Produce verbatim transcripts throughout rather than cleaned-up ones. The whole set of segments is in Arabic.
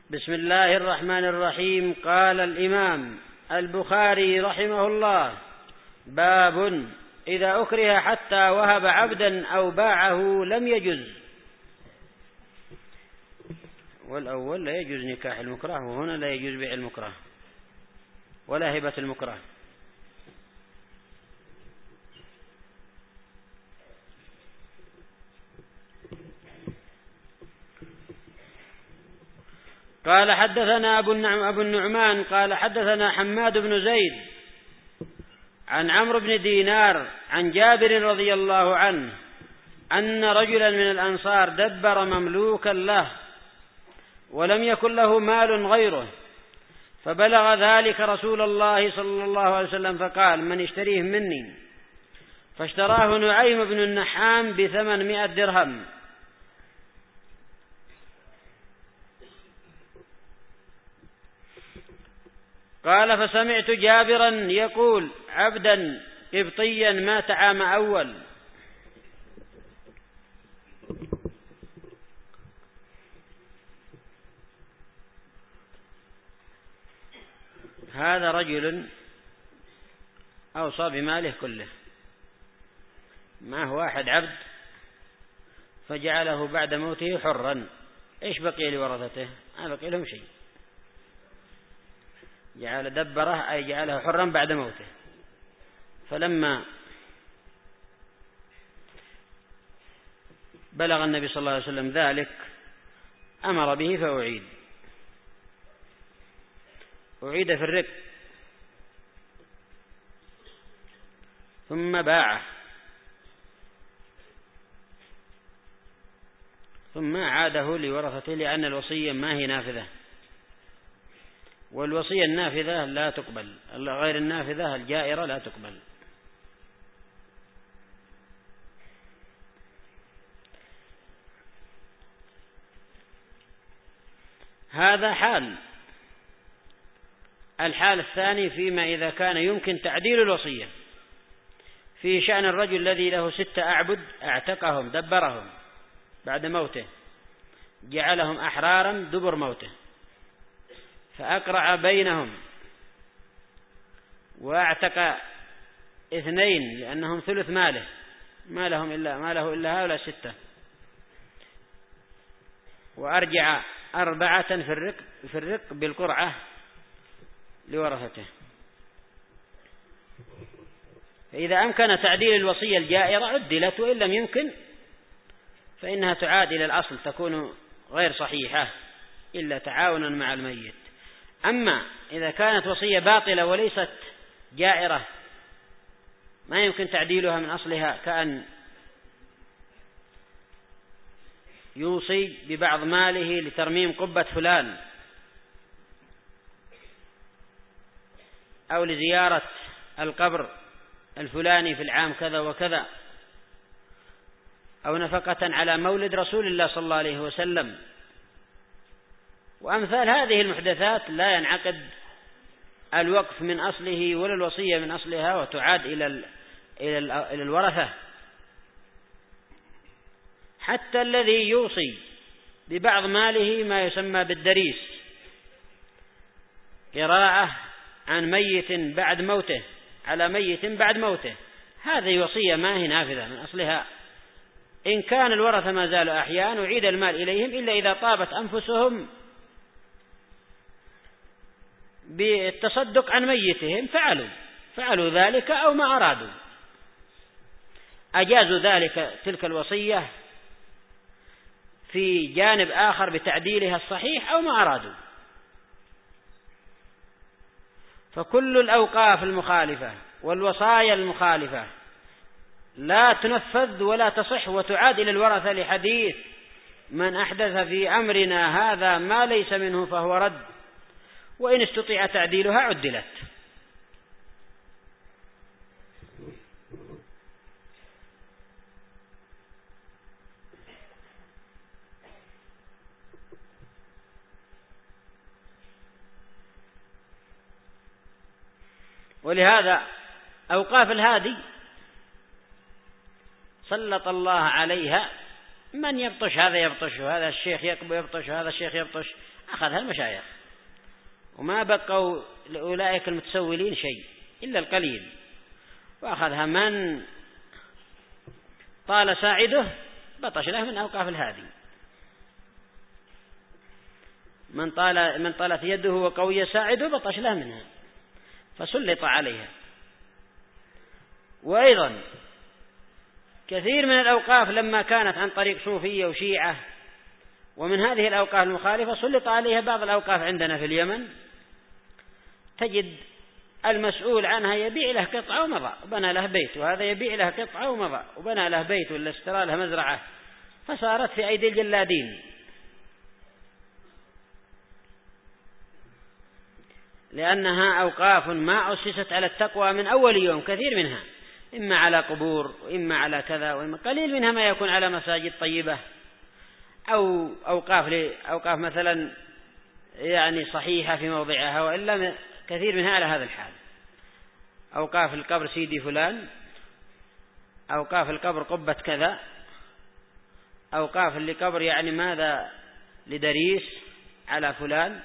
بسم الله الرحمن الرحيم. قال الإمام البخاري رحمه الله: باب إذا أكره حتى وهب عبدا أو باعه لم يجز. والأول لا يجوز نكاح المكره، وهنا لا يجوز بيع المكره ولا هبة المكره. قال حدثنا أبو النعمان قال حدثنا حماد بن زيد عن عمرو بن دينار عن جابر رضي الله عنه أن رجلا من الأنصار دبر مملوكا له ولم يكن له مال غيره، فبلغ ذلك رسول الله صلى الله عليه وسلم فقال: من اشتريه مني؟ فاشتراه نعيم بن النحام بثمانمائة درهم. قال: فسمعت جابرا يقول: عبدا قبطيا مات عام أول. هذا رجل أوصى بماله كله، معه واحد عبد فجعله بعد موته حرا. إيش بقي لورثته؟ ما بقي لهم شيء. جعل دبره أي جعله حرا بعد موته، فلما بلغ النبي صلى الله عليه وسلم ذلك أمر به فأعيد أعيد في الرق ثم باعه ثم عاده لورثته، لأن الوصية ما هي نافذة، والوصية النافذة لا تقبل، غير النافذة الجائرة لا تقبل. هذا حال. الحال الثاني فيما إذا كان يمكن تعديل الوصية، في شأن الرجل الذي له ستة أعبد اعتقهم دبرهم بعد موته، جعلهم أحرارا دبر موته، فأقرع بينهم واعتق اثنين لأنهم ثلث ماله، ما لهم إلا ما له إلا هؤلاء ستة، وأرجع أربعة في الرق في الرق بالقرعة لورثته. فإذا أمكن تعديل الوصية الجائرة عدلت، وإن لم يمكن فإنها تعاد إلى الأصل، تكون غير صحيحة إلا تعاونا مع الميت. أما إذا كانت وصية باطلة وليست جائرة ما يمكن تعديلها من أصلها، كأن يوصي ببعض ماله لترميم قبة فلان أو لزيارة القبر الفلاني في العام كذا وكذا، أو نفقة على مولد رسول الله صلى الله عليه وسلم، وأمثال هذه المحدثات لا ينعقد الوقف من أصله ولا الوصية من أصلها، وتعاد إلى إلى الورثة. حتى الذي يوصي ببعض ماله ما يسمى بالدريس، قراءة عن ميت بعد موته على ميت بعد موته، هذه وصية ما هي نافذة من أصلها. إن كان الورثة ما زالوا أحياء أعيد المال إليهم، إلا إذا طابت أنفسهم بالتصدق عن ميتهم فعلوا فعلوا ذلك أو ما أرادوا، أجازوا ذلك تلك الوصية في جانب آخر بتعديلها الصحيح أو ما أرادوا. فكل الأوقاف المخالفة والوصايا المخالفة لا تنفذ ولا تصح وتعاد إلى الورثة، لحديث: من أحدث في أمرنا هذا ما ليس منه فهو رد، وإن استطيع تعديلها عدلت. ولهذا أوقاف الهادي سلط الله عليها من يبطش، هذا يبطش، وهذا الشيخ يقبو يبطش، وهذا الشيخ يبطش، أخذها المشايخ، وما بقوا لأولئك المتسولين شيء إلا القليل، وأخذها من طال ساعده بطش له من أوقاف الهادي، من طال من طالت يده وقوي ساعده بطش له منها فسلط عليها. وأيضا كثير من الأوقاف لما كانت عن طريق صوفية وشيعة ومن هذه الأوقاف المخالفة سلط عليها بعض الأوقاف عندنا في اليمن، تجد المسؤول عنها يبيع له قطعة ومضى وبنى له بيت، وهذا يبيع له قطعة ومضى وبنى له بيت ولا اشترى له مزرعة، فصارت في أيدي الجلادين، لأنها أوقاف ما أسست على التقوى من أول يوم، كثير منها إما على قبور وإما على كذا، وإما قليل منها ما يكون على مساجد طيبة أو أوقاف أوقاف مثلا يعني صحيحة في موضعها، وإلا كثير منها على هذا الحال، أوقاف القبر سيدي فلان، أوقاف القبر قبة كذا، أوقاف اللي قبر يعني ماذا لدريس على فلان.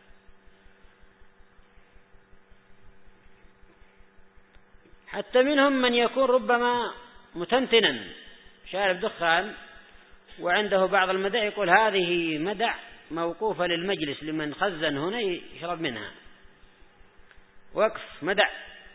حتى منهم من يكون ربما متنتنا شارب دخان وعنده بعض المدع، يقول هذه مدع موقوفة للمجلس لمن خزن هنا يشرب منها، وقف مدع.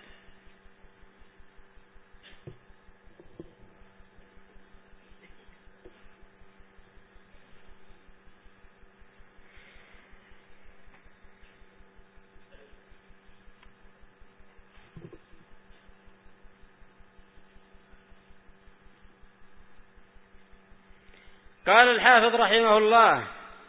قال الحافظ رحمه الله: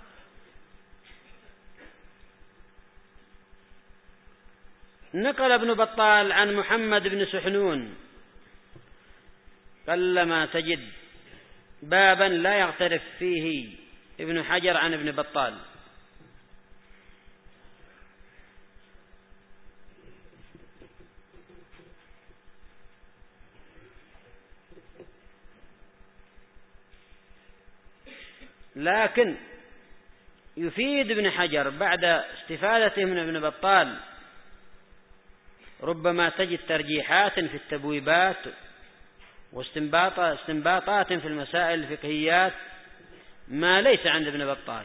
نقل ابن بطال عن محمد بن سحنون: قلما تجد بابا لا يغترف فيه ابن حجر عن ابن بطال. لكن يفيد ابن حجر بعد استفادته من ابن بطال، ربما تجد ترجيحات في التبويبات واستنباطات في المسائل الفقهيات ما ليس عند ابن بطال.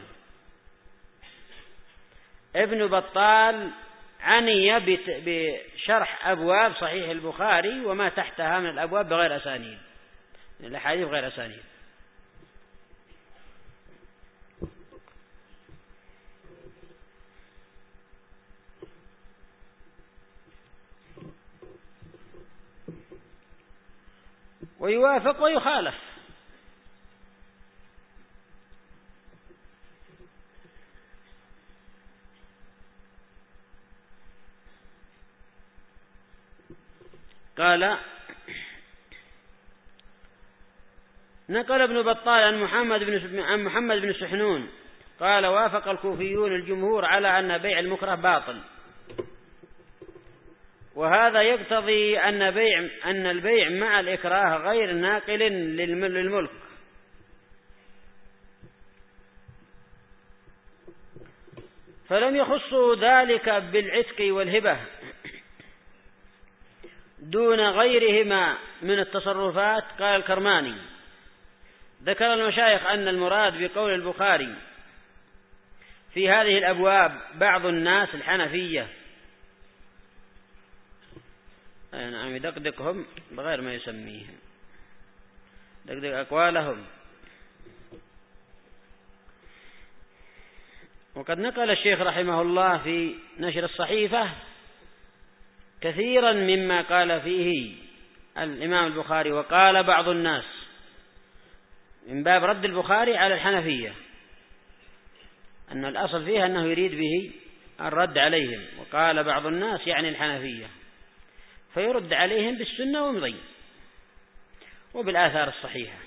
ابن بطال عني بشرح أبواب صحيح البخاري وما تحتها من الأبواب بغير أسانيد، من الأحاديث غير أسانيد. ويوافق ويخالف. قال: نقل ابن بطال عن محمد بن عن محمد بن سحنون قال: وافق الكوفيون الجمهور على أن بيع المكره باطل، وهذا يقتضي أن بيع أن البيع مع الإكراه غير ناقل للملك، فلم يخصوا ذلك بالعتق والهبة دون غيرهما من التصرفات. قال الكرماني: ذكر المشايخ أن المراد بقول البخاري في هذه الأبواب بعض الناس الحنفية، نعم يدقدقهم بغير ما يسميهم، دقدق أقوالهم. وقد نقل الشيخ رحمه الله في نشر الصحيفة كثيرا مما قال فيه الإمام البخاري، وقال بعض الناس من باب رد البخاري على الحنفية، أن الأصل فيها أنه يريد به الرد عليهم، وقال بعض الناس يعني الحنفية، فيرد عليهم بالسنة ومضي وبالآثار الصحيحة.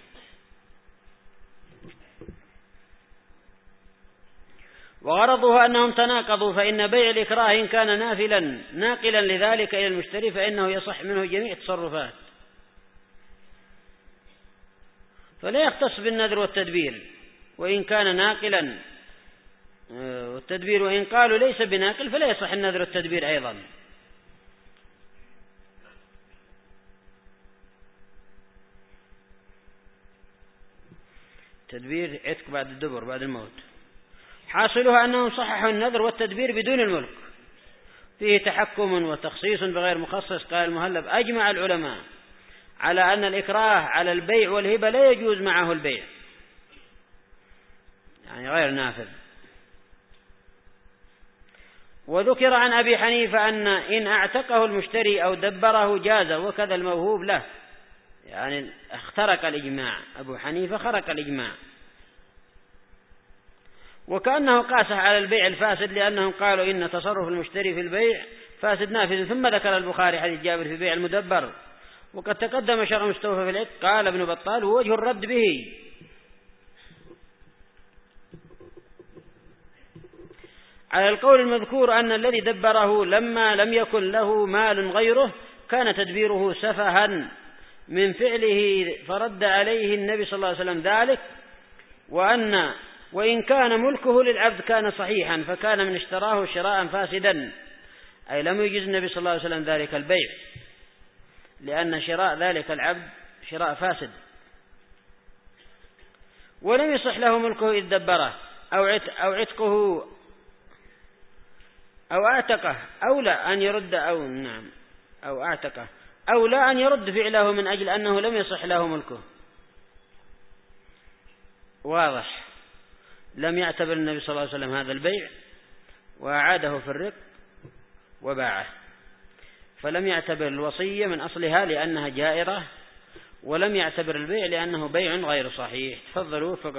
وغرضه أنهم تناقضوا، فإن بيع الإكراه إن كان نافلا ناقلا لذلك إلى المشتري فإنه يصح منه جميع التصرفات، فلا يختص بالنذر والتدبير، وإن كان ناقلا والتدبير وإن قالوا ليس بناقل فلا يصح النذر التدبير أيضا. تدبير عتق بعد الدبر بعد الموت. حاصلها أنهم صححوا النذر والتدبير بدون الملك، فيه تحكم وتخصيص بغير مخصص. قال المهلب: أجمع العلماء على أن الإكراه على البيع والهبة لا يجوز معه البيع، يعني غير نافذ. وذكر عن أبي حنيفة أن إن اعتقه المشتري أو دبره جاز، وكذا الموهوب له. يعني اخترق الإجماع، أبو حنيفة خرق الإجماع، وكأنه قاسح على البيع الفاسد، لأنهم قالوا إن تصرف المشتري في البيع فاسد نافذ. ثم ذكر البخاري حديث جابر في بيع المدبر، وقد تقدم شرع مستوفى في العتق. قال ابن بطال: ووجه الرد به على القول المذكور أن الذي دبره لما لم يكن له مال غيره كان تدبيره سفها من فعله، فرد عليه النبي صلى الله عليه وسلم ذلك، وأن وإن كان ملكه للعبد كان صحيحا، فكان من اشتراه شراء فاسدا، أي لم يجز النبي صلى الله عليه وسلم ذلك البيع، لأن شراء ذلك العبد شراء فاسد. ولم يصح له ملكه إذ دبره أو عتقه أو اعتقه، أو لا أن يرد أو نعم أو اعتقه أو لا أن يرد فعله من أجل أنه لم يصح له ملكه. واضح. لم يعتبر النبي صلى الله عليه وسلم هذا البيع، وأعاده في الرق وباعه، فلم يعتبر الوصية من أصلها لأنها جائرة، ولم يعتبر البيع لأنه بيع غير صحيح. تفضلوا.